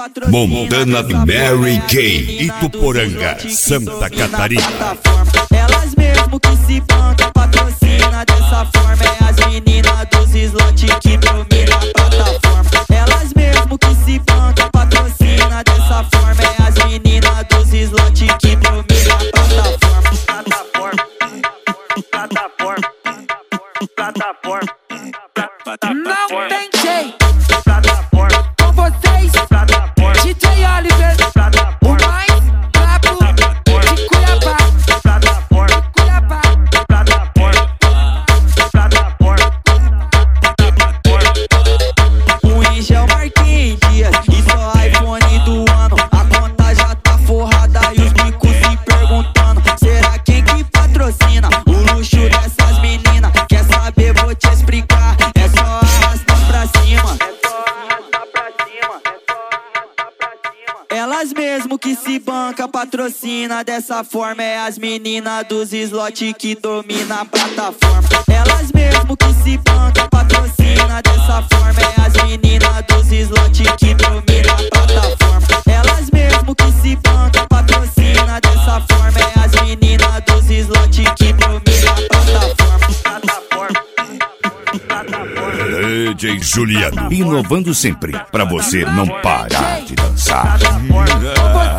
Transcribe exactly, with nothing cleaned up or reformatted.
Montana Mary Kay, Ituporanga, Santa Catarina. Elas mesmo que se bancam, patrocina dessa forma. É as meninas dos slots que dominam a plataforma. Elas mesmo que se bancam, patrocina dessa forma. É as meninas dos slots que dominam a plataforma. Plataforma, plataforma, plataforma. Não tem jeito. Com vocês, D J Oliver, o mais brabo de Cuiabá. Cuiabá. O Ingel Marquinhos Dias e só iPhone do ano. A conta já tá forrada e os bicos se perguntando: será quem que patrocina o luxo dessas meninas? Quer saber? Vou te explicar. É só arrastar pra cima. Elas mesmo que se banca, patrocina dessa forma. É as meninas dos slots que domina a plataforma. Elas mesmo que se banca, patrocina dessa forma. É as meninas dos slots que domina a plataforma. Elas mesmo que se banca, patrocina dessa forma. É as meninas dos slots que domina a plataforma. D J Juliano, inovando sempre, pra você não parar de dançar. Com vocês.